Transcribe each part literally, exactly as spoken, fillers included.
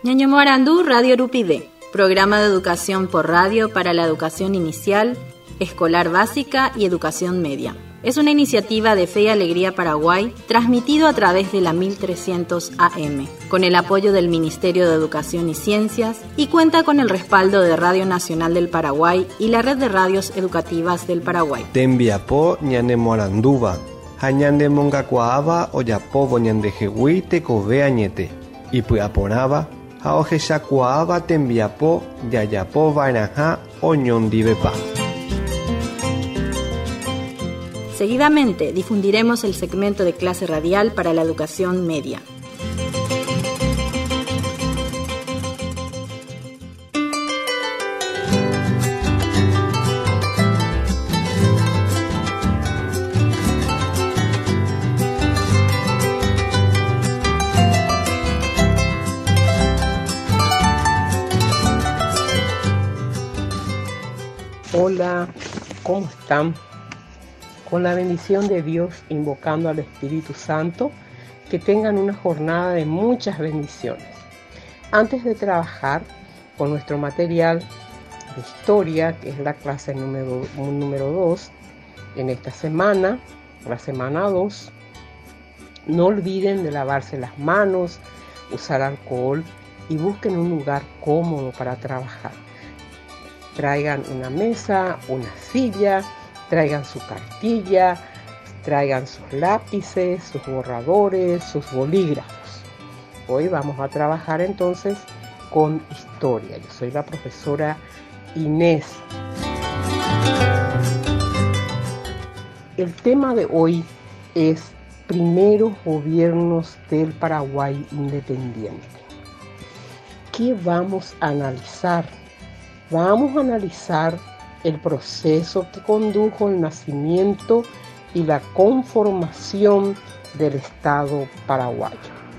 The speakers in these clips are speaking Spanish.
Ñaño Morandú, Radio Urupide, programa de educación por radio para la educación inicial, escolar básica y educación media. Es una iniciativa de Fe y Alegría Paraguay, transmitido a través de la mil trescientos A M, con el apoyo del Ministerio de Educación y Ciencias, y cuenta con el respaldo de Radio Nacional del Paraguay y la Red de Radios Educativas del Paraguay. Tembiapo ñane moranduba, hañande mongacuaaba oyapobo ñande jehui tecobe añete, y puyaponaba, haoje shacuaaba tembiapo yayapo vainaja oñondivepa. Seguidamente difundiremos el segmento de clase radial para la educación media. Hola, ¿cómo están? Con la bendición de Dios, invocando al Espíritu Santo, que tengan una jornada de muchas bendiciones. Antes de trabajar con nuestro material de historia, que es la clase número, número dos, en esta semana, la semana dos, no olviden de lavarse las manos, usar alcohol y busquen un lugar cómodo para trabajar. Traigan una mesa, una silla, traigan su cartilla, traigan sus lápices, sus borradores, sus bolígrafos. Hoy vamos a trabajar entonces con historia. Yo soy la profesora Inés. El tema de hoy es primeros gobiernos del Paraguay independiente. ¿Qué vamos a analizar? Vamos a analizar el proceso que condujo al nacimiento y la conformación del Estado paraguayo.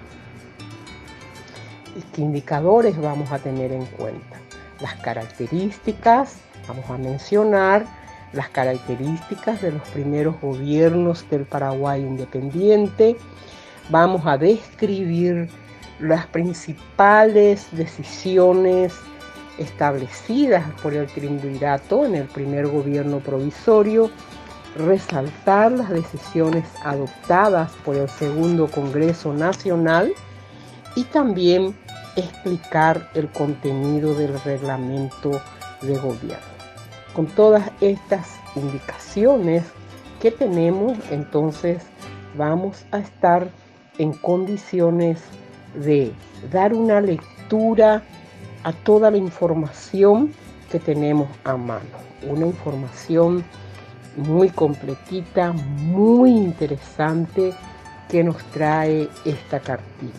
¿Qué indicadores vamos a tener en cuenta? Las características, vamos a mencionar las características de los primeros gobiernos del Paraguay independiente. Vamos a describir las principales decisiones establecidas por el triunvirato en el primer gobierno provisorio, resaltar las decisiones adoptadas por el segundo Congreso Nacional y también explicar el contenido del reglamento de gobierno. Con todas estas indicaciones que tenemos, entonces vamos a estar en condiciones de dar una lectura a toda la información que tenemos a mano. Una información muy completita, muy interesante que nos trae esta cartilla.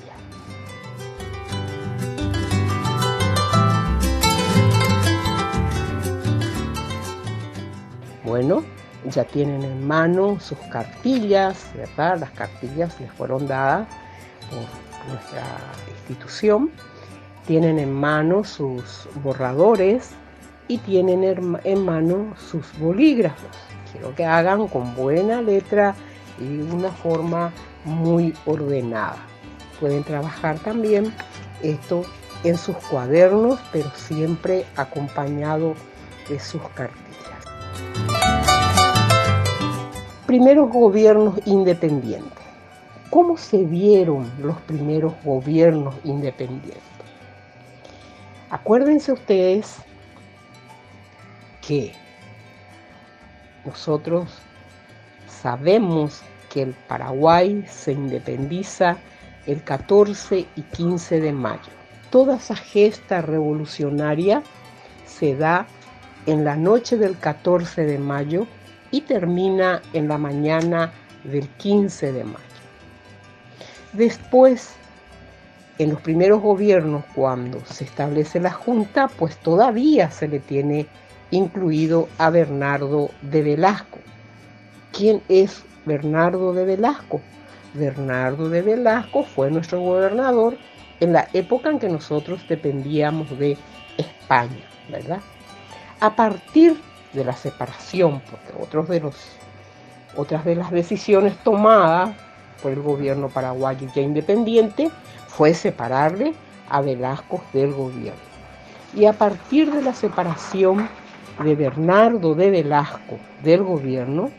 Bueno, ya tienen en mano sus cartillas, ¿verdad? Las cartillas les fueron dadas por nuestra institución. Tienen en mano sus borradores y tienen en mano sus bolígrafos. Quiero que hagan con buena letra y de una forma muy ordenada. Pueden trabajar también esto en sus cuadernos, pero siempre acompañado de sus cartillas. Primeros gobiernos independientes. ¿Cómo se vieron los primeros gobiernos independientes? Acuérdense ustedes que nosotros sabemos que el Paraguay se independiza el catorce y quince de mayo. Toda esa gesta revolucionaria se da en la noche del catorce de mayo y termina en la mañana del quince de mayo. Después, en los primeros gobiernos, cuando se establece la Junta, pues todavía se le tiene incluido a Bernardo de Velasco. ¿Quién es Bernardo de Velasco? Bernardo de Velasco fue nuestro gobernador en la época en que nosotros dependíamos de España, ¿verdad? A partir de la separación, porque otros de los, otras de las decisiones tomadas por el gobierno paraguayo ya independiente fue separarle a Velasco del gobierno. Y a partir de la separación de Bernardo de Velasco del gobierno,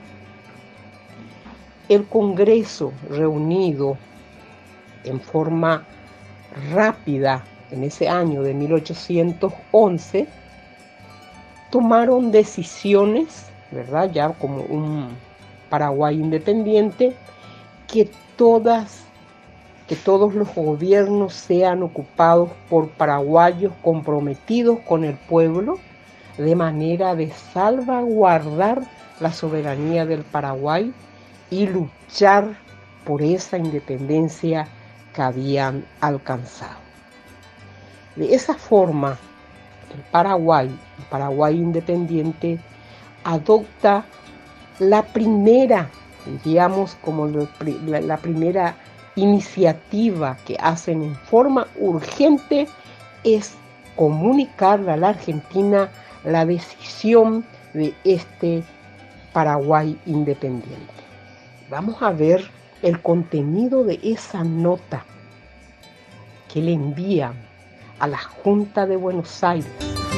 el Congreso, reunido en forma rápida en ese año de mil ochocientos once, tomaron decisiones, ¿verdad? Ya como un Paraguay independiente, que todas, que todos los gobiernos sean ocupados por paraguayos comprometidos con el pueblo, de manera de salvaguardar la soberanía del Paraguay y luchar por esa independencia que habían alcanzado. De esa forma, el Paraguay, el Paraguay independiente, adopta la primera, digamos, como la, la primera iniciativa que hacen en forma urgente es comunicarle a la Argentina la decisión de este Paraguay independiente. Vamos a ver el contenido de esa nota que le envían a la Junta de Buenos Aires.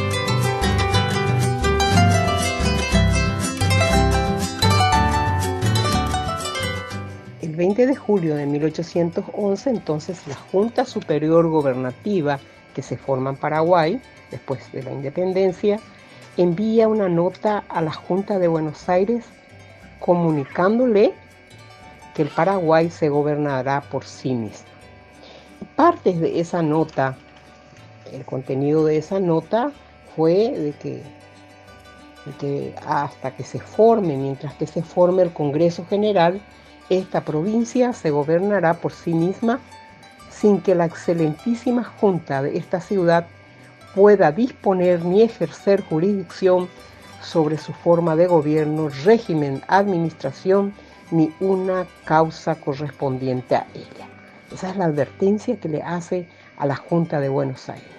El veinte de julio de mil ochocientos once, entonces, la Junta Superior Gobernativa que se forma en Paraguay, después de la independencia, envía una nota a la Junta de Buenos Aires comunicándole que el Paraguay se gobernará por sí mismo. Partes de esa nota, el contenido de esa nota fue de que, de que hasta que se forme, mientras que se forme el Congreso General, esta provincia se gobernará por sí misma sin que la excelentísima Junta de esta ciudad pueda disponer ni ejercer jurisdicción sobre su forma de gobierno, régimen, administración, ni una causa correspondiente a ella. Esa es la advertencia que le hace a la Junta de Buenos Aires.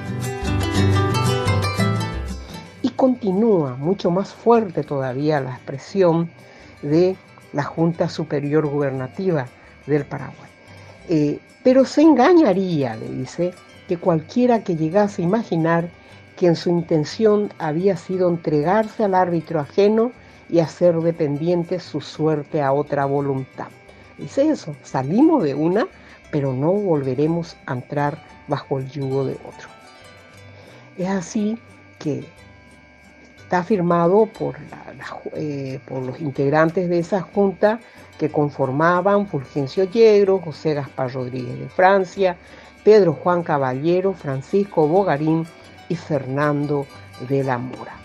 Y continúa mucho más fuerte todavía la expresión de la Junta Superior Gubernativa del Paraguay. Eh, pero se engañaría, le dice, que cualquiera que llegase a imaginar que en su intención había sido entregarse al árbitro ajeno y hacer dependiente su suerte a otra voluntad. Dice eso, salimos de una, pero no volveremos a entrar bajo el yugo de otro. Es así que está firmado por, la, la, eh, por los integrantes de esa junta que conformaban Fulgencio Yegro, José Gaspar Rodríguez de Francia, Pedro Juan Caballero, Francisco Bogarín y Fernando de la Mora.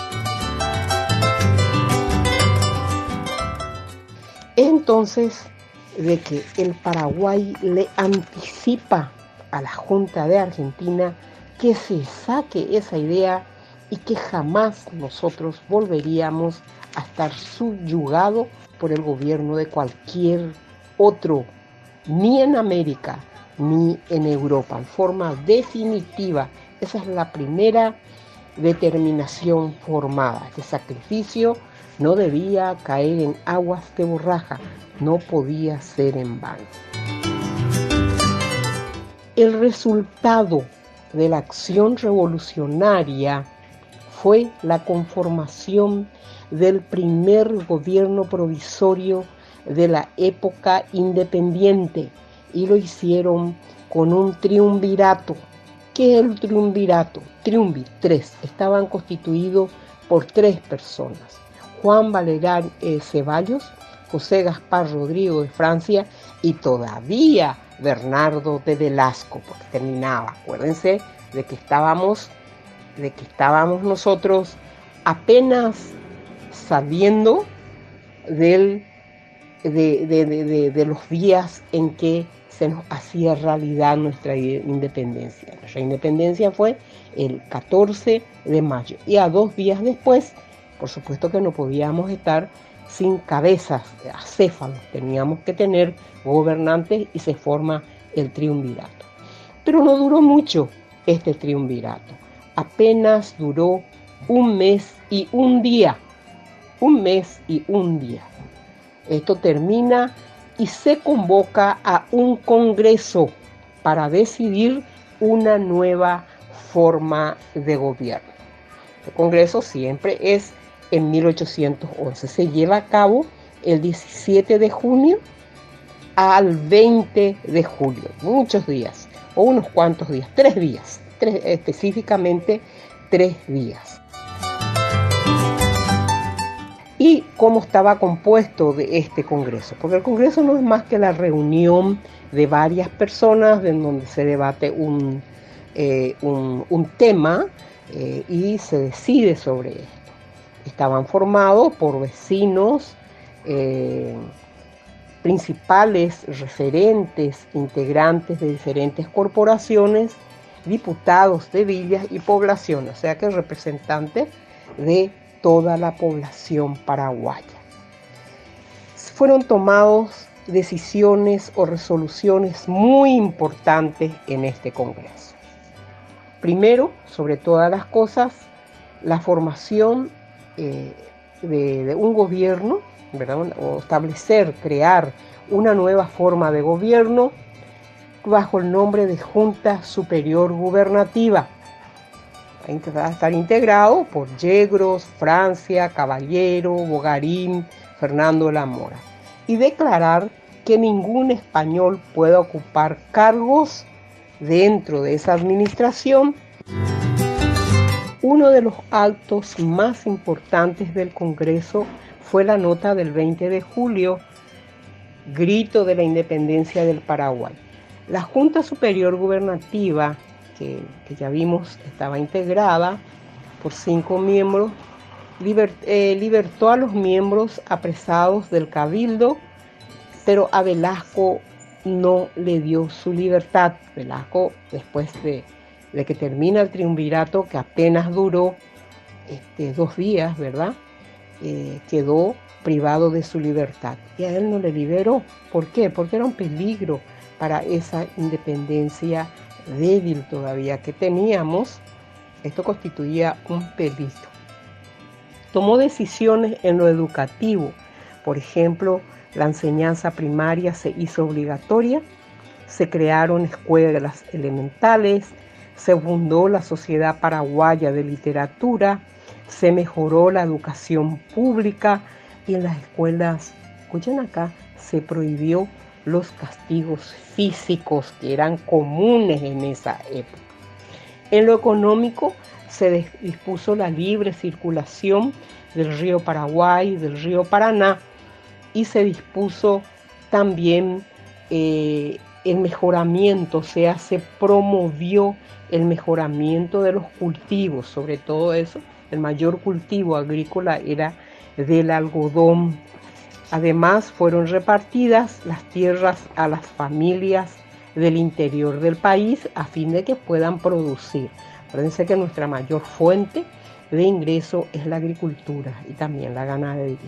Entonces, de que el Paraguay le anticipa a la Junta de Argentina que se saque esa idea y que jamás nosotros volveríamos a estar subyugados por el gobierno de cualquier otro, ni en América, ni en Europa, en forma definitiva. Esa es la primera determinación formada. Este sacrificio no debía caer en aguas de borraja, no podía ser en vano. El resultado de la acción revolucionaria fue la conformación del primer gobierno provisorio de la época independiente, y lo hicieron con un triunvirato. ¿Qué es el triunvirato? Triunvi, tres. Estaban constituidos por tres personas: Juan Valerán eh, Ceballos, José Gaspar Rodrigo de Francia y todavía Bernardo de Velasco, porque terminaba. Acuérdense de que estábamos, de que estábamos nosotros apenas saliendo del, de, de, de, de, de los días en que se nos hacía realidad nuestra independencia. Nuestra independencia fue el catorce de mayo y a dos días después, por supuesto que no podíamos estar sin cabezas, acéfalos, teníamos que tener gobernantes y se forma el triunvirato. Pero no duró mucho este triunvirato, apenas duró un mes y un día, un mes y un día. Esto termina y se convoca a un congreso para decidir una nueva forma de gobierno. El Congreso siempre es en mil ochocientos once. Se lleva a cabo el diecisiete de junio al veinte de julio, muchos días, o unos cuantos días, tres días, tres, específicamente tres días. ¿Y cómo estaba compuesto de este Congreso? Porque el Congreso no es más que la reunión de varias personas en donde se debate un, eh, un, un tema eh, y se decide sobre esto. Estaban formados por vecinos, eh, principales referentes, integrantes de diferentes corporaciones, diputados de villas y poblaciones, o sea que representantes de toda la población paraguaya. Fueron tomadas decisiones o resoluciones muy importantes en este Congreso. Primero, sobre todas las cosas, la formación eh, de, de un gobierno, ¿verdad? O establecer, crear una nueva forma de gobierno bajo el nombre de Junta Superior Gubernativa. Va a estar integrado por Yegros, Francia, Caballero, Bogarín, Fernando La Mora. Y declarar que ningún español pueda ocupar cargos dentro de esa administración. Uno de los actos más importantes del Congreso fue la nota del veinte de julio, Grito de la Independencia del Paraguay. La Junta Superior Gubernativa, que, que ya vimos estaba integrada por cinco miembros, liber, eh, libertó a los miembros apresados del Cabildo, pero a Velasco no le dio su libertad. Velasco, después de, de que termina el triunvirato, que apenas duró este, dos días, ¿verdad? Eh, quedó privado de su libertad y a él no le liberó. ¿Por qué? Porque era un peligro para esa independencia débil todavía que teníamos. Esto constituía un peligro. Tomó decisiones en lo educativo. Por ejemplo, la enseñanza primaria se hizo obligatoria, se crearon escuelas elementales, se fundó la Sociedad Paraguaya de Literatura, se mejoró la educación pública y en las escuelas, escuchen acá, se prohibió los castigos físicos que eran comunes en esa época. En lo económico se dispuso la libre circulación del río Paraguay, del río Paraná, y se dispuso también eh, el mejoramiento, o sea, se promovió el mejoramiento de los cultivos, sobre todo eso. El mayor cultivo agrícola era del algodón. Además, fueron repartidas las tierras a las familias del interior del país a fin de que puedan producir. Acuérdense que nuestra mayor fuente de ingreso es la agricultura y también la ganadería.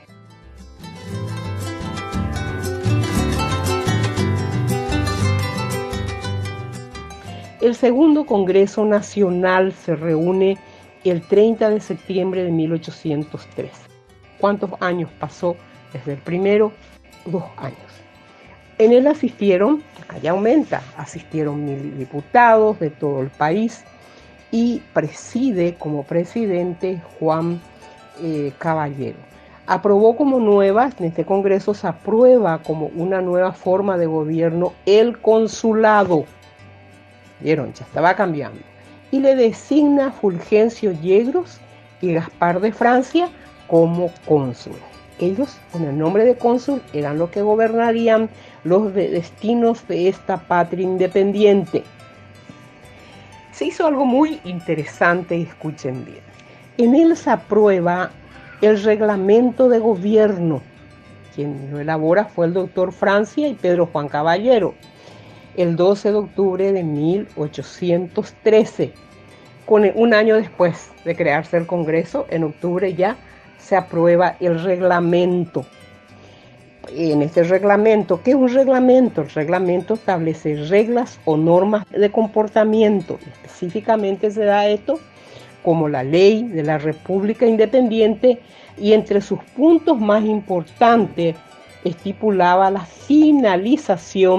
El segundo Congreso Nacional se reúne el treinta de septiembre de mil ochocientos tres. ¿Cuántos años pasó desde el primero? Dos años. En él asistieron, acá ya aumenta, asistieron mil diputados de todo el país y preside como presidente Juan eh, Caballero. Aprobó como nueva, en este Congreso se aprueba como una nueva forma de gobierno el consulado. ¿Vieron? Ya estaba cambiando. Y le designa Fulgencio Yegros y Gaspar de Francia como cónsules. Ellos, con el nombre de cónsul, eran los que gobernarían los destinos de esta patria independiente. Se hizo algo muy interesante, y escuchen bien. En él se aprueba el reglamento de gobierno. Quien lo elabora fue el doctor Francia y Pedro Juan Caballero, el doce de octubre de mil ochocientos trece. Con un año después de crearse el Congreso, en octubre ya se aprueba el reglamento. En este reglamento, ¿qué es un reglamento? El reglamento establece reglas o normas de comportamiento. Específicamente se da esto como la ley de la República Independiente y entre sus puntos más importantes estipulaba la finalización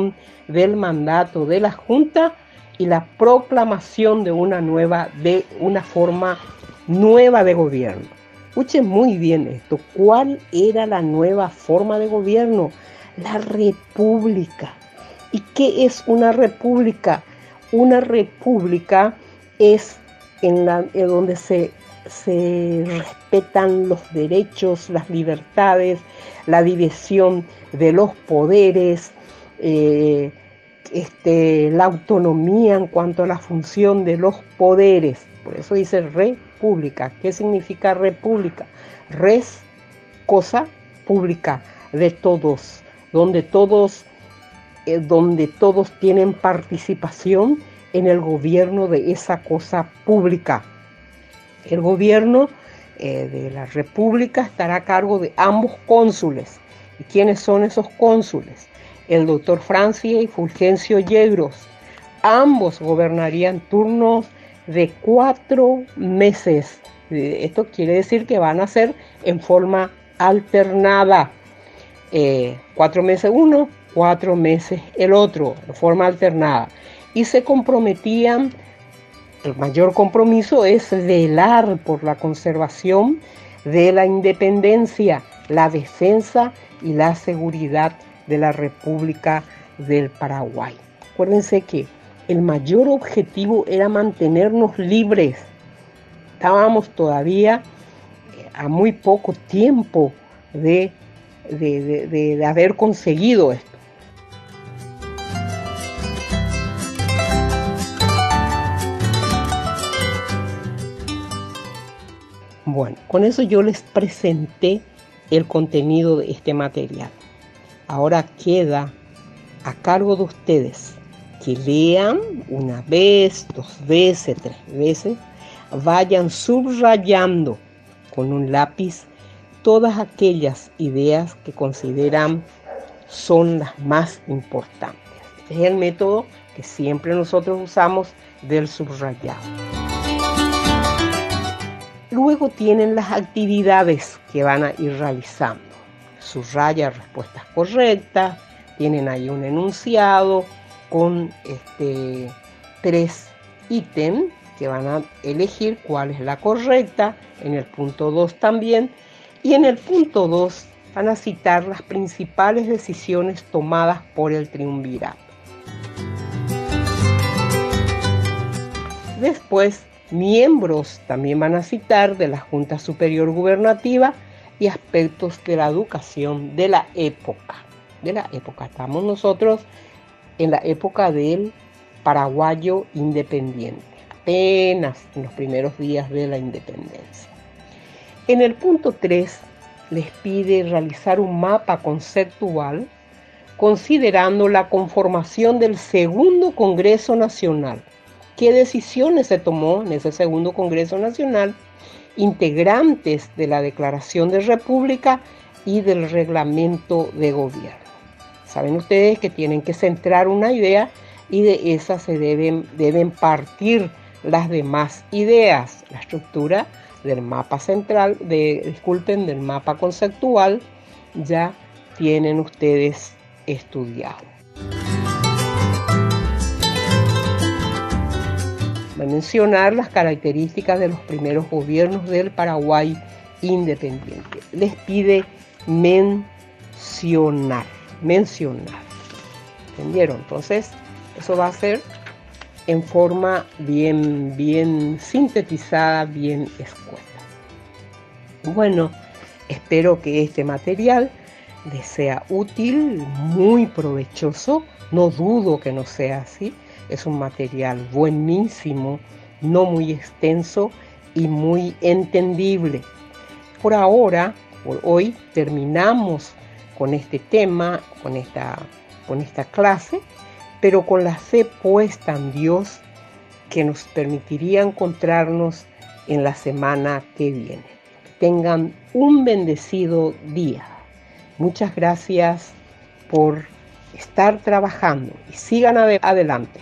del mandato de la Junta y la proclamación de una nueva, de una forma nueva de gobierno. Escuchen muy bien esto. ¿Cuál era la nueva forma de gobierno? La república. ¿Y qué es una república? Una república es en, la, en donde se, se respetan los derechos, las libertades, la división de los poderes, eh, este, la autonomía en cuanto a la función de los poderes. Por eso dice república. ¿Qué significa república? Res, cosa, pública, de todos, donde todos, eh, donde todos tienen participación en el gobierno de esa cosa pública. El gobierno eh, de la república estará a cargo de ambos cónsules. ¿Y quiénes son esos cónsules? El doctor Francia y Fulgencio Yegros. Ambos gobernarían turnos de cuatro meses. Esto quiere decir que van a ser en forma alternada. Eh, cuatro meses uno, cuatro meses el otro, de forma alternada. Y se comprometían, el mayor compromiso es velar por la conservación de la independencia, la defensa y la seguridad de la República del Paraguay. Acuérdense que el mayor objetivo era mantenernos libres. Estábamos todavía a muy poco tiempo de, de, de, de, de haber conseguido esto. Bueno, con eso yo les presenté el contenido de este material. Ahora queda a cargo de ustedes que lean una vez, dos veces, tres veces, vayan subrayando con un lápiz todas aquellas ideas que consideran son las más importantes. Este es el método que siempre nosotros usamos del subrayado. Luego tienen las actividades que van a ir realizando. Subraya respuestas correctas, tienen ahí un enunciado con este, tres ítems que van a elegir cuál es la correcta, en el punto dos también, y en el punto dos van a citar las principales decisiones tomadas por el triunvirato. Después, miembros también van a citar de la Junta Superior Gubernativa y aspectos de la educación de la época. De la época, estamos nosotros en la época del paraguayo independiente, apenas en los primeros días de la independencia. En el punto tres les pide realizar un mapa conceptual considerando la conformación del segundo Congreso Nacional. ¿Qué decisiones se tomó en ese segundo Congreso Nacional? Integrantes de la Declaración de República y del Reglamento de Gobierno. Saben ustedes que tienen que centrar una idea y de esa se deben, deben partir las demás ideas. La estructura del mapa central, de, disculpen, del mapa conceptual, ya tienen ustedes estudiado. Va a mencionar las características de los primeros gobiernos del Paraguay independiente. Les pide mencionar, mencionar. ¿Entendieron? Entonces, eso va a ser en forma bien, bien sintetizada, bien escueta. Bueno, espero que este material les sea útil, muy provechoso. No dudo que no sea así. Es un material buenísimo, no muy extenso y muy entendible. Por ahora, por hoy, terminamos con este tema, con esta, con esta clase, pero con la fe puesta en Dios que nos permitiría encontrarnos en la semana que viene. Tengan un bendecido día. Muchas gracias por estar trabajando y sigan ad- adelante.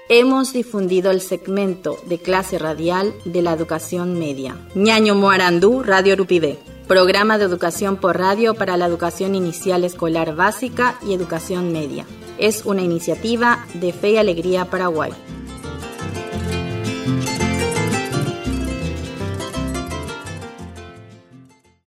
hemos difundido el segmento de clase radial de la educación media. Ñaño Moarandú, Radio Urupide. Programa de educación por radio para la educación inicial escolar básica y educación media. Es una iniciativa de Fe y Alegría Paraguay.